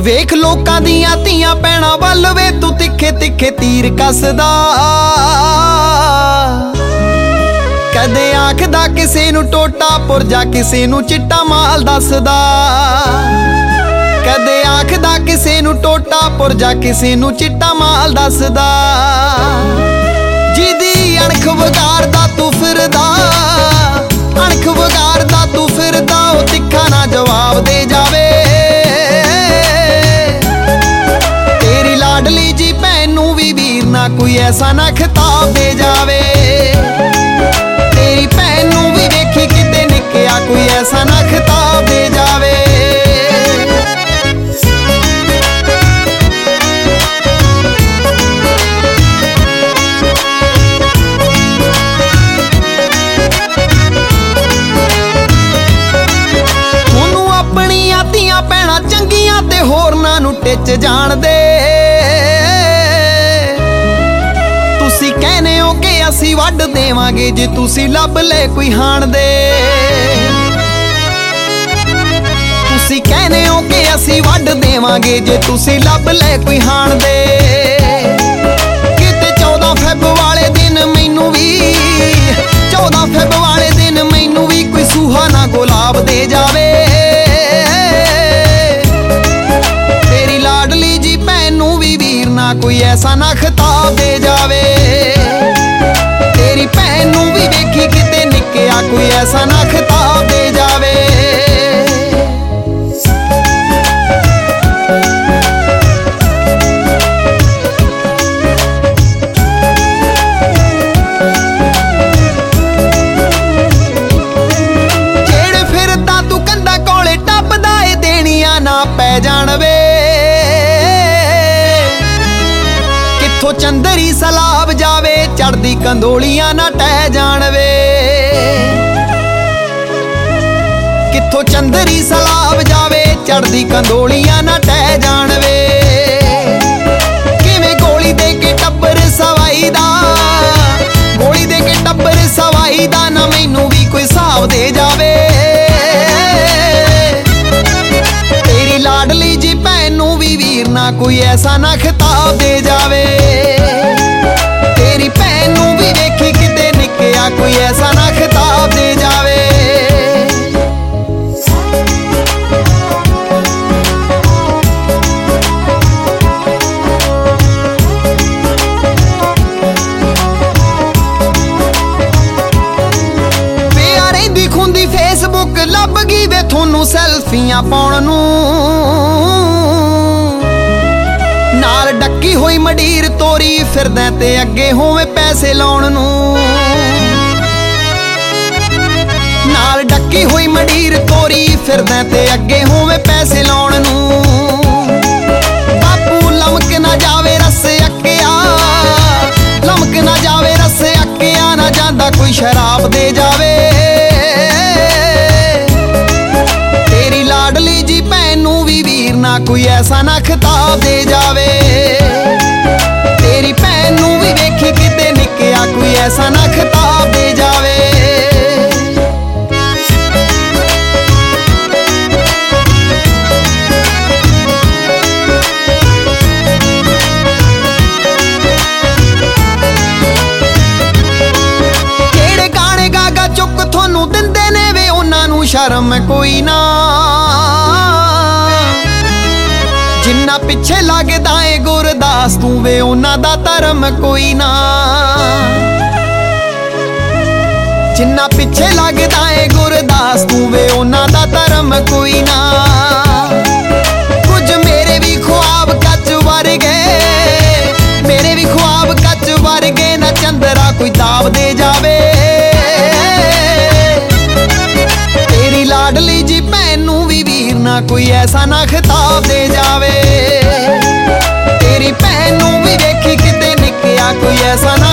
ਵੇਖ ਲੋਕਾਂ ਦੀਆਂ ਧੀਆਂ ਭੈਣਾਂ ਵੱਲ ਵੇ ਤੂੰ ਤਿੱਖੇ ਤਿੱਖੇ ਤੀਰ ਕੱਸਦਾ। ਕਦੇ ਆਖਦਾ ਕਿਸੇ ਨੂੰ ਟੋਟਾ ਪੁਰਜਾ ਕਿਸੇ ਨੂੰ ਚਿੱਟਾ ਮਾਲ ਦੱਸਦਾ। ਕਦੇ ਆਖਦਾ ਕਿਸੇ ਨੂੰ ਟੋਟਾ ਪੁਰਜਾ ਕਿਸੇ ਨੂੰ ਚਿੱਟਾ ਮਾਲ ਦੱਸਦਾ। ਜਿਹਦੀ ਅਣਖ ਵਿਗਾੜਦਾ ਤੂੰ ਫਿਰਦਾ, ਅਣਖ ਵਿਗਾੜਦਾ ਤੂੰ ਫਿਰਦਾ, ਉਹ ਤਿੱਖਾ ਨਾ ਜਵਾਬ ਦੇ ਜਾਵੇ। ਤੇਰੀ ਲਾਡਲੀ ਜੀ ਭੈਣ ਨੂੰ ਵੀ ਵੀਰ ਨਾ ਕੋਈ ਐਸਾ ਨਾ ਖਿਤਾਬ ਦੇ ਜਾਵੇ। ਤੇਰੀ ਭੈਣ ਨੂੰ ਵੀ ਵੇਖੀ ਕਿਤੇ ਨਿੱਕਿਆ ਕੋਈ ਐਸਾ ਨਾ ਖਿਤਾਬ ਦੇ ਜਾਵੇ। ਉਹਨੂੰ ਆਪਣੀਆਂ ਧੀਆਂ ਭੈਣਾਂ ਚੰਗੀਆਂ ਤੇ ਹੋਰਨਾਂ ਨੂੰ ਟਿੱਚ ਜਾਣਦੇ। ਤੁਸੀਂ ਕਹਿੰਦੇ ਹੋ ਕਿ ਅਸੀਂ ਵੱਢ ਦੇਵਾਂਗੇ ਜੇ ਤੁਸੀਂ ਲੱਭ ਲੈ ਕੋਈ ਹਾਣ ਦੇ। ਤੁਸੀਂ ਕਹਿੰਦੇ ਹੋ ਕਿ ਅਸੀਂ ਵੱਢ ਦੇਵਾਂਗੇ ਜੇ ਤੁਸੀਂ ਲੱਭ ਲੈ ਕੋਈ ਹਾਣ ਦੇ। ਕਿਤੇ 14 ਫੈਬ ਵਾਲੇ ਦਿਨ ਮੈਨੂੰ ਵੀ, 14 ਫੈਬ ਵਾਲੇ ਦਿਨ ਮੈਨੂੰ ਵੀ ਕੋਈ ਸੂਹਾ ਨਾ ਗੁਲਾਬ ਦੇ ਜਾਵੇ। ਤੇਰੀ ਲਾਡਲੀ ਜੀ ਭੈਣ ਨੂੰ ਵੀ ਵੀਰ ਨਾ ਕੋਈ ਐਸਾ ਨਾ ਖਿਤਾਬ ਦੇ ਜਾਵੇ। ਤੇਰੀ ਭੈਣ ਨੂੰ ਵੀ ਵੇਖੀ ਕਿਤੇ ਨਿੱਕਿਆ ਕੋਈ ਐਸਾ ਨਾ ਖਿਤਾਬ ਦੇ ਜਾਵੇ। ਜਿਹੜੇ ਫਿਰਦਾ ਤੂੰ ਕੰਧਾਂ ਕੋਲੇ ਟੱਪਦਾ ਏ ਦੇਣੀਆਂ ਨਾ ਪੈ ਜਾਣ ਵੇ। ਕਿੱਥੋਂ ਚੰਦਰੀ ਸਲਾਬ ਜਾਵੇ ਚੜਦੀ ਕੰਦੋਲੀਆਂ ਨਾ ਟਹਿ ਜਾਣ ਵੇ। ਕਿੱਥੋਂ ਚੰਦਰੀ ਸਲਾਬ ਜਾਵੇ ਚੜਦੀ ਕੰਦੋਲੀਆਂ ਨਾ ਟਹਿ ਜਾਣ ਵੇ। ਕਿਵੇਂ ਗੋਲੀ ਦੇ ਕੇ ਟੱਬਰ ਸਵਾਈ ਦਾ, ਗੋਲੀ ਦੇ ਕੇ ਟੱਬਰ ਸਵਾਈ ਦਾ ਨਾ ਮੈਨੂੰ ਵੀ ਕੋਈ ਹਿਸਾਬ ਦੇ ਜਾਵੇ। ਤੇਰੀ ਲਾਡਲੀ ਜੀ ਭੈਣ ਨੂੰ ਵੀ ਵੀਰ ਨਾ ਕੋਈ ਐਸਾ ਨਾ ਖਿਤਾਬ ਦੇ ਜਾਵੇ। ਤੇਰੀ ਭੈਣ ਨੂੰ ਵੀ ਵੇਖੀ ਕਿਤੇ ਨਿੱਕਿਆ ਕੋਈ ਐਸਾ ਨਾ ਖਿਤਾਬ ਦੇ ਜਾਵੇ। ਪਿਆ ਰਹਿੰਦੀ ਖੁੰਦੀ ਫੇਸਬੁੱਕ ਲੱਭ ਗਈ ਵੇ ਤੁਹਾਨੂੰ ਸੈਲਫੀਆਂ ਪਾਉਣ ਨੂੰ। ਨਾਲ ਡੱਕੀ ਹੋਈ ਮੰਡੀਰ ਤੋਰੀ ਫਿਰਦਾ ਤੇ ਅੱਗੇ ਹੋਵੇ ਪੈਸੇ ਲਾਉਣ ਨੂੰ। ਨਾਲ ਡੱਕੀ ਹੋਈ ਮੰਡੀਰ ਤੋਰੀ ਫਿਰਦਾ ਤੇ ਅੱਗੇ ਹੋਵੇ ਪੈਸੇ ਲਾਉਣ ਨੂੰ। ਬਾਪੂ ਲਮਕ ਨਾ ਜਾਵੇ ਰਸ ਅੱਕਿਆ, ਲਮਕ ਨਾ ਜਾਵੇ ਰਸ ਅੱਕਿਆ, ਨਾ ਜਾਂਦਾ ਕੋਈ ਸ਼ਰਾਬ ਦੇ ਜਾਵੇ। ਤੇਰੀ ਲਾਡਲੀ ਜੀ ਭੈਣ ਨੂੰ ਵੀ ਵੀਰ ਨਾ ਕੋਈ ਐਸਾ ਨਾ ਖਿਤਾਬ ਦੇ ਜਾਵੇ। ਤੇਰੀ ਭੈਣ ਨੂੰ ਵੀ ਵੇਖੀ ਕਿਤੇ ਨਿੱਕਿਆ ਕੋਈ ਐਸਾ ਨਾ ਖਿਤਾਬ ਦੇ ਜਾਵੇ। ਕਿਹੜੇ ਗਾਣੇ ਗਾਗਾ ਚੁੱਕ ਤੁਹਾਨੂੰ ਦਿੰਦੇ ਨੇ ਵੇ ਉਹਨਾਂ ਨੂੰ ਸ਼ਰਮ ਕੋਈ ਨਾ। ਜਿੰਨਾ ਪਿੱਛੇ ਲੱਗਦਾ ਏ ਗੁਰਦਾਸ ਤੂੰ ਵੇ ਉਹਨਾਂ ਦਾ ਧਰਮ ਕੋਈ ਨਾ। ਜਿੰਨਾ ਪਿੱਛੇ ਲੱਗਦਾ ਏ ਗੁਰਦਾਸ ਤੂੰ ਵੇ ਉਹਨਾਂ ਦਾ ਧਰਮ ਕੋਈ ਨਾ। ਕੁਝ ਮੇਰੇ ਵੀ ਖ਼ੁਆਬ ਕੱਚ ਵਰਗੇ, ਮੇਰੇ ਵੀ ਖ਼ੁਆਬ ਕੱਚ ਵਰਗੇ, ਨਾ ਚੰਦਰਾ ਕੋਈ ਦਾਬ ਦੇ ਜਾਵੇ। ਤੇਰੀ ਲਾਡਲੀ ਜੀ ਭੈਣ ਨੂੰ ਵੀ ਵੀਰ ਨਾ ਕੋਈ ਐਸਾ ਨਾ ਖਿਤਾਬ ਦੇ ਜਾਵੇ। ਤੇਰੀ ਭੈਣ ਨੂੰ ਵੀ ਵੇਖੀ ਕਿਤੇ ਨਿੱਕਿਆ ਕੋਈ ਐਸਾ